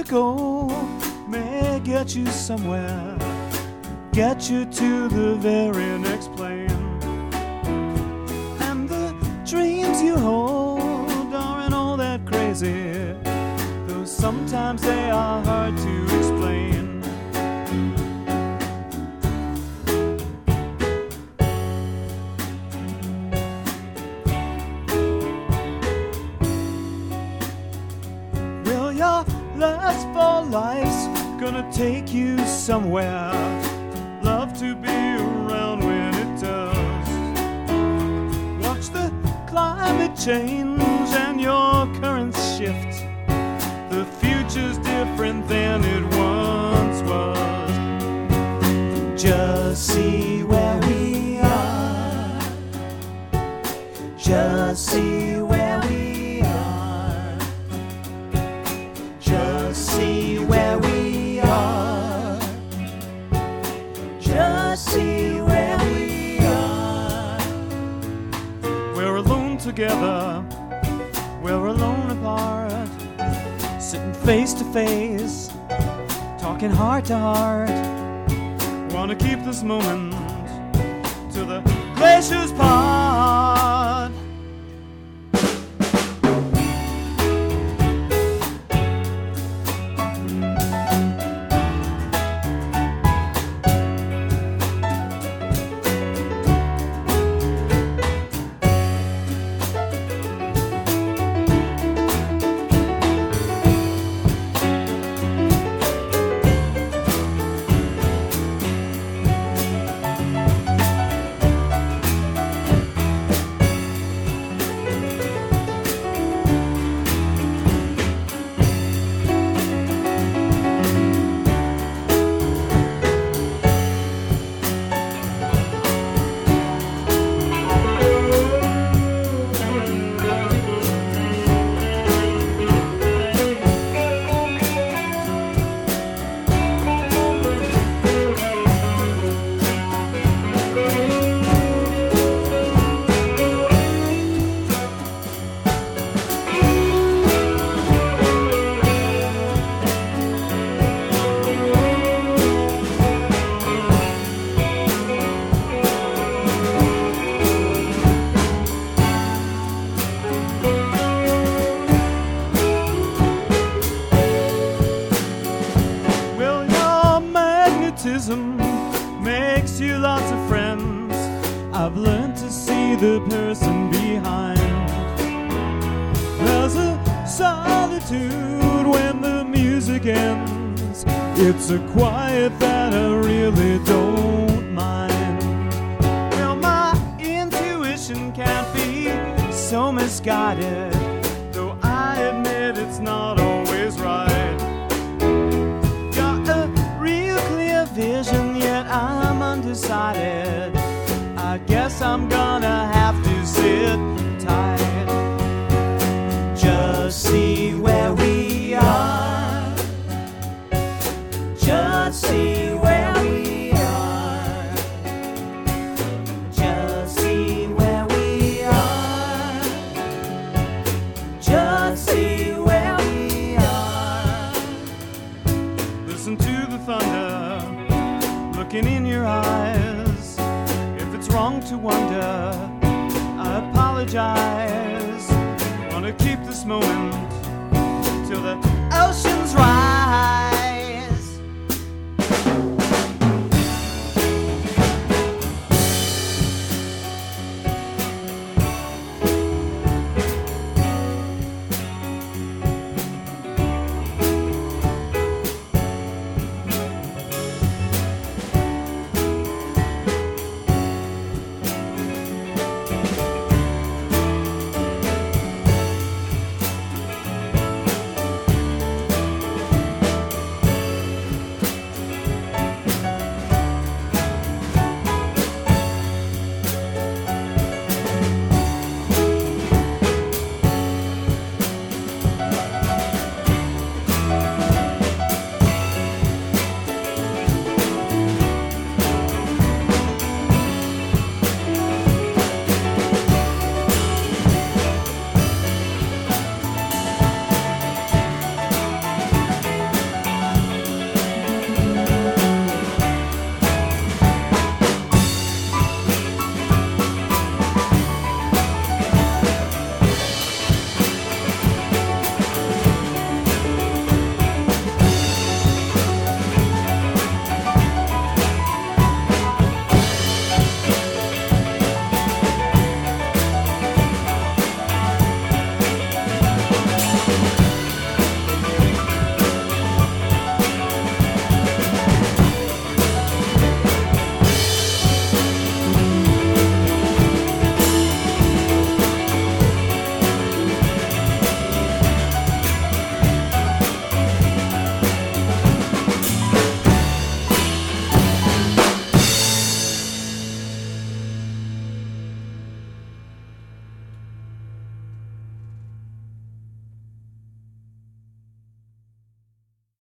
go may get you somewhere, get you to the very next plane. And the dreams you hold aren't all that crazy, though sometimes they are hard to explain. Well, your lust for life's gonna take you somewhere. Love to be around when it does. Watch the climate change and your currents shift. The future's different than it once was. Just see where we are. Just see where we are. Just see where we are. Just see where we are. We're alone together, we're alone apart, sitting face to face, talking heart to heart. Wanna keep this moment till the glaciers part. Makes you lots of friends. I've learned to see the person behind. There's a solitude when the music ends. It's a quiet that I really don't mind. Well, my intuition can't be so misguided, though I admit it's not always right. Vision, yet I'm undecided. I guess I'm gonna have to sit tight. Just see where we are. Just see where we are. Just see where we are. Just see where we are. Listen to the thunder looking in your eyes. If it's wrong to wonder, I apologize. Wanna keep this moment till the oceans rise.